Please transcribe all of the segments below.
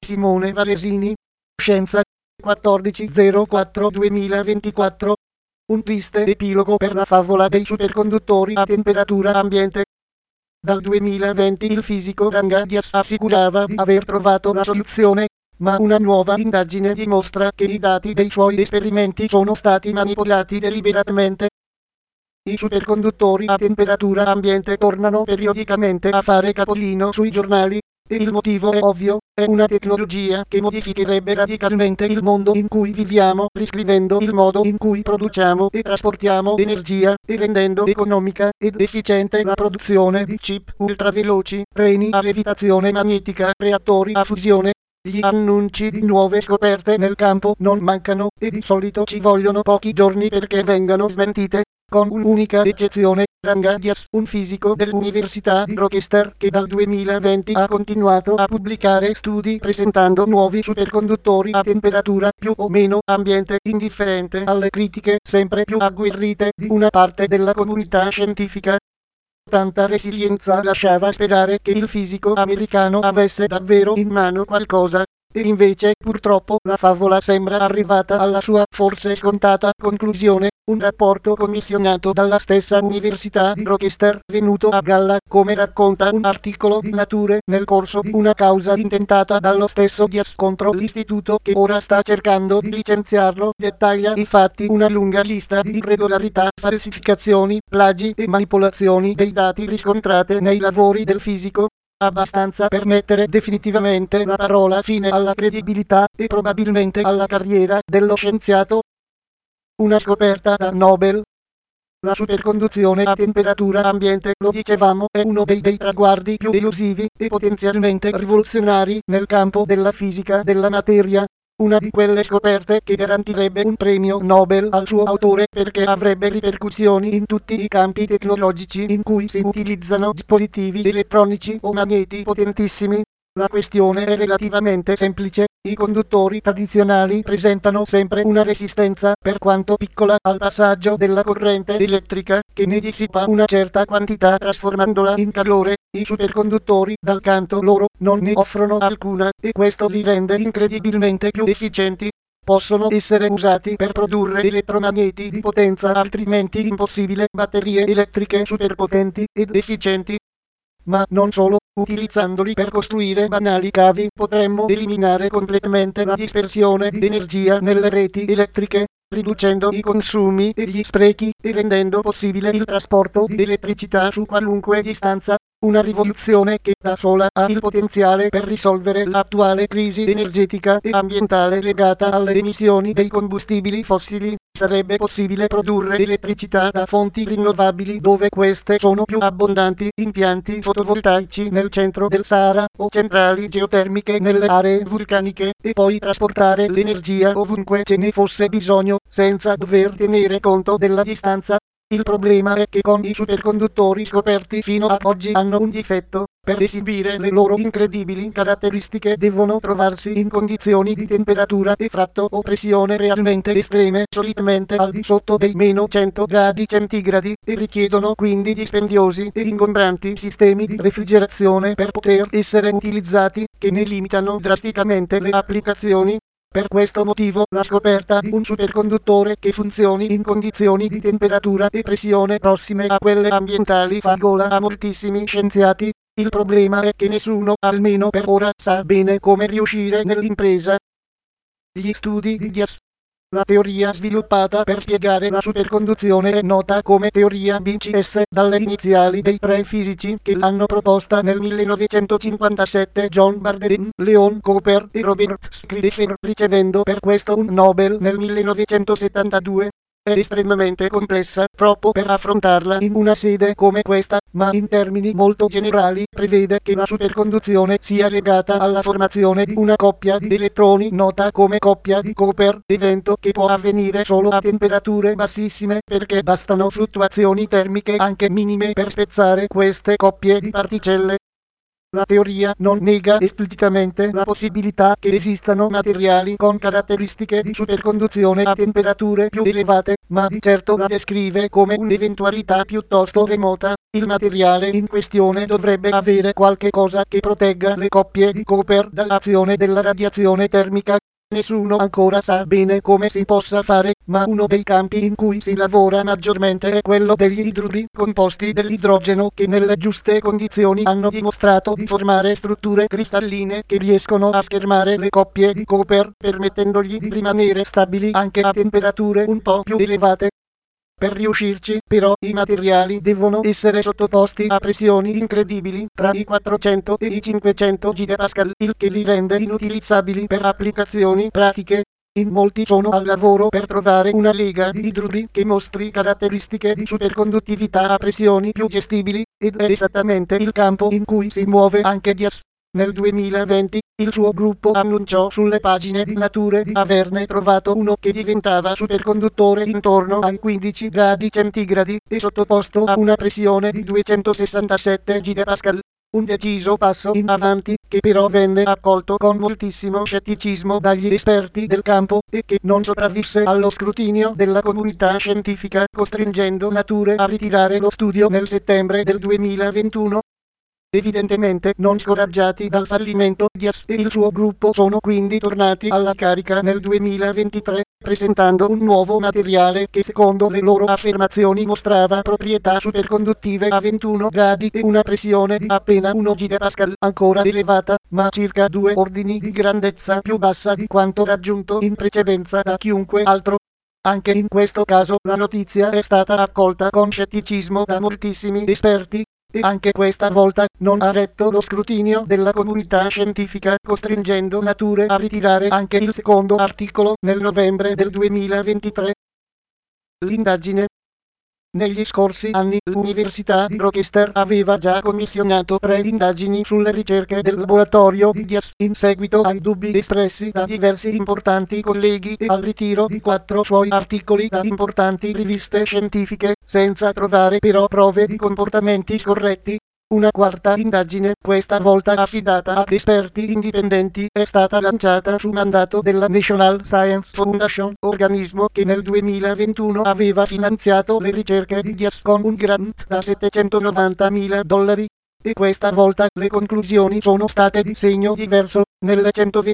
Simone Varesini. Scienza. 14/04/2024. Un triste epilogo per la favola dei superconduttori a temperatura ambiente. Dal 2020 il fisico Rangadias assicurava di aver trovato la soluzione, ma una nuova indagine dimostra che i dati dei suoi esperimenti sono stati manipolati deliberatamente. I superconduttori a temperatura ambiente tornano periodicamente a fare capolino sui giornali, e il motivo è ovvio: è una tecnologia che modificherebbe radicalmente il mondo in cui viviamo, riscrivendo il modo in cui produciamo e trasportiamo energia, e rendendo economica ed efficiente la produzione di chip ultraveloci, treni a levitazione magnetica, reattori a fusione. Gli annunci di nuove scoperte nel campo non mancano, e di solito ci vogliono pochi giorni perché vengano smentite, con un'unica eccezione: Rangadias, un fisico dell'Università di Rochester, che dal 2020 ha continuato a pubblicare studi presentando nuovi superconduttori a temperatura più o meno ambiente, indifferente alle critiche sempre più agguerrite di una parte della comunità scientifica. Tanta resilienza lasciava sperare che il fisico americano avesse davvero in mano qualcosa, e invece purtroppo la favola sembra arrivata alla sua forse scontata conclusione: un rapporto commissionato dalla stessa Università di Rochester, venuto a galla, come racconta un articolo di Nature, nel corso di una causa intentata dallo stesso Dias contro l'istituto che ora sta cercando di licenziarlo, dettaglia infatti una lunga lista di irregolarità, falsificazioni, plagi e manipolazioni dei dati riscontrate nei lavori del fisico. Abbastanza per mettere definitivamente la parola fine alla credibilità, e probabilmente alla carriera, dello scienziato. Una scoperta da Nobel. La superconduzione a temperatura ambiente, lo dicevamo, è uno dei traguardi più elusivi e potenzialmente rivoluzionari nel campo della fisica della materia. Una di quelle scoperte che garantirebbe un premio Nobel al suo autore, perché avrebbe ripercussioni in tutti i campi tecnologici in cui si utilizzano dispositivi elettronici o magneti potentissimi. La questione è relativamente semplice: i conduttori tradizionali presentano sempre una resistenza, per quanto piccola, al passaggio della corrente elettrica, che ne dissipa una certa quantità trasformandola in calore. I superconduttori, dal canto loro, non ne offrono alcuna, e questo li rende incredibilmente più efficienti. Possono essere usati per produrre elettromagneti di potenza altrimenti impossibile, batterie elettriche superpotenti ed efficienti. Ma non solo: utilizzandoli per costruire banali cavi, potremmo eliminare completamente la dispersione di energia nelle reti elettriche, riducendo i consumi e gli sprechi, e rendendo possibile il trasporto di elettricità su qualunque distanza. Una rivoluzione che da sola ha il potenziale per risolvere l'attuale crisi energetica e ambientale legata alle emissioni dei combustibili fossili. Sarebbe possibile produrre elettricità da fonti rinnovabili dove queste sono più abbondanti: impianti fotovoltaici nel centro del Sahara, o centrali geotermiche nelle aree vulcaniche, e poi trasportare l'energia ovunque ce ne fosse bisogno, senza dover tenere conto della distanza. Il problema è che con i superconduttori scoperti fino ad oggi hanno un difetto: per esibire le loro incredibili caratteristiche devono trovarsi in condizioni di temperatura e fratto o pressione realmente estreme, solitamente al di sotto dei -100 gradi centigradi, e richiedono quindi dispendiosi e ingombranti sistemi di refrigerazione per poter essere utilizzati, che ne limitano drasticamente le applicazioni. Per questo motivo la scoperta di un superconduttore che funzioni in condizioni di temperatura e pressione prossime a quelle ambientali fa gola a moltissimi scienziati. Il problema è che nessuno, almeno per ora, sa bene come riuscire nell'impresa. Gli studi di Dias. La teoria sviluppata per spiegare la superconduzione è nota come teoria BCS, dalle iniziali dei tre fisici che l'hanno proposta nel 1957: John Bardeen, Leon Cooper e Robert Scrivener, ricevendo per questo un Nobel nel 1972. È estremamente complessa, troppo per affrontarla in una sede come questa, ma in termini molto generali prevede che la superconduzione sia legata alla formazione di una coppia di elettroni nota come coppia di Cooper, evento che può avvenire solo a temperature bassissime, perché bastano fluttuazioni termiche anche minime per spezzare queste coppie di particelle. La teoria non nega esplicitamente la possibilità che esistano materiali con caratteristiche di superconduzione a temperature più elevate, ma di certo la descrive come un'eventualità piuttosto remota. Il materiale in questione dovrebbe avere qualche cosa che protegga le coppie di Cooper dall'azione della radiazione termica. Nessuno ancora sa bene come si possa fare, ma uno dei campi in cui si lavora maggiormente è quello degli idruri composti dell'idrogeno che nelle giuste condizioni hanno dimostrato di formare strutture cristalline che riescono a schermare le coppie di Cooper, permettendogli di rimanere stabili anche a temperature un po' più elevate. Per riuscirci, però, i materiali devono essere sottoposti a pressioni incredibili, tra i 400 e i 500 GPa, il che li rende inutilizzabili per applicazioni pratiche. In molti sono al lavoro per trovare una lega di idruri che mostri caratteristiche di superconduttività a pressioni più gestibili, ed è esattamente il campo in cui si muove anche Diaz. Nel 2020, il suo gruppo annunciò sulle pagine di Nature di averne trovato uno che diventava superconduttore intorno ai 15 gradi centigradi e sottoposto a una pressione di 267 GPa. Un deciso passo in avanti, che però venne accolto con moltissimo scetticismo dagli esperti del campo, e che non sopravvisse allo scrutinio della comunità scientifica, costringendo Nature a ritirare lo studio nel settembre del 2021. Evidentemente non scoraggiati dal fallimento, Diaz e il suo gruppo sono quindi tornati alla carica nel 2023, presentando un nuovo materiale che secondo le loro affermazioni mostrava proprietà superconduttive a 21 gradi e una pressione di appena 1 GPa, ancora elevata, ma circa 2 ordini di grandezza più bassa di quanto raggiunto in precedenza da chiunque altro. Anche in questo caso la notizia è stata accolta con scetticismo da moltissimi esperti, e anche questa volta non ha retto lo scrutinio della comunità scientifica, costringendo Nature a ritirare anche il secondo articolo nel novembre del 2023. L'indagine. Negli scorsi anni l'Università di Rochester aveva già commissionato 3 indagini sulle ricerche del laboratorio di Diaz in seguito ai dubbi espressi da diversi importanti colleghi e al ritiro di 4 suoi articoli da importanti riviste scientifiche, senza trovare però prove di comportamenti scorretti. Una quarta indagine, questa volta affidata ad esperti indipendenti, è stata lanciata su mandato della National Science Foundation, organismo che nel 2021 aveva finanziato le ricerche di Diaz con un grant da $790.000. E questa volta le conclusioni sono state di segno diverso. Nelle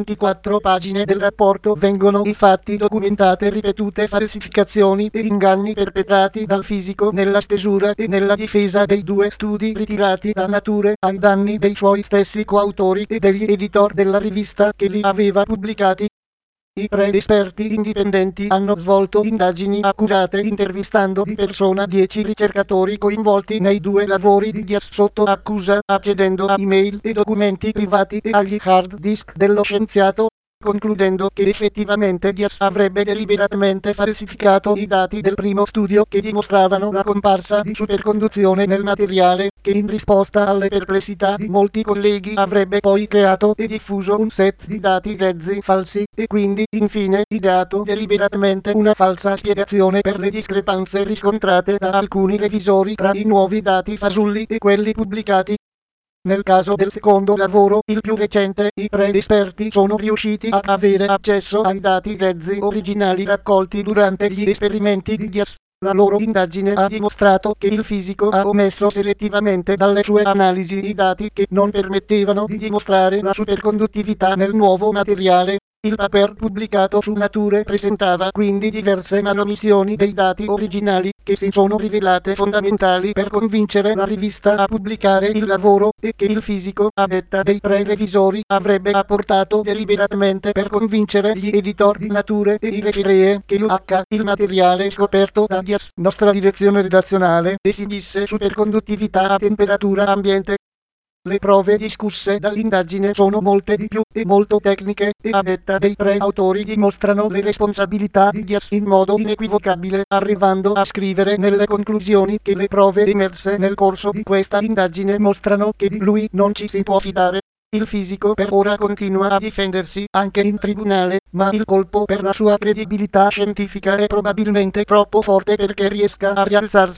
124 pagine del rapporto vengono infatti documentate ripetute falsificazioni e inganni perpetrati dal fisico nella stesura e nella difesa dei 2 studi ritirati da Nature, ai danni dei suoi stessi coautori e degli editor della rivista che li aveva pubblicati. I 3 esperti indipendenti hanno svolto indagini accurate intervistando di persona 10 ricercatori coinvolti nei 2 lavori di Diaz sotto accusa, accedendo a email e documenti privati e agli hard disk dello scienziato, concludendo che effettivamente Diaz avrebbe deliberatamente falsificato i dati del primo studio che dimostravano la comparsa di superconduzione nel materiale, che in risposta alle perplessità di molti colleghi avrebbe poi creato e diffuso un set di dati grezzi falsi, e quindi, infine, ideato deliberatamente una falsa spiegazione per le discrepanze riscontrate da alcuni revisori tra i nuovi dati fasulli e quelli pubblicati. Nel caso del secondo lavoro, il più recente, i 3 esperti sono riusciti ad avere accesso ai dati grezzi originali raccolti durante gli esperimenti di Diaz. La loro indagine ha dimostrato che il fisico ha omesso selettivamente dalle sue analisi i dati che non permettevano di dimostrare la superconduttività nel nuovo materiale. Il paper pubblicato su Nature presentava quindi diverse manomissioni dei dati originali, che si sono rivelate fondamentali per convincere la rivista a pubblicare il lavoro, e che il fisico, a detta dei 3 revisori, avrebbe apportato deliberatamente per convincere gli editor di Nature e i referee che il materiale scoperto da Diaz, nostra direzione redazionale, esibisse superconduttività a temperatura ambiente. Le prove discusse dall'indagine sono molte di più e molto tecniche, e a detta dei 3 autori dimostrano le responsabilità di Diaz in modo inequivocabile, arrivando a scrivere nelle conclusioni che le prove emerse nel corso di questa indagine mostrano che di lui non ci si può fidare. Il fisico per ora continua a difendersi anche in tribunale, ma il colpo per la sua credibilità scientifica è probabilmente troppo forte perché riesca a rialzarsi.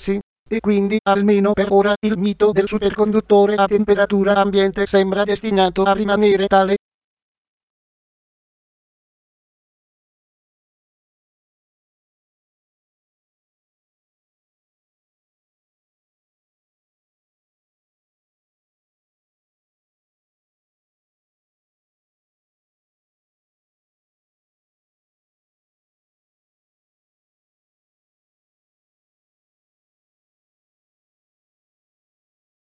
e quindi, almeno per ora, il mito del superconduttore a temperatura ambiente sembra destinato a rimanere tale.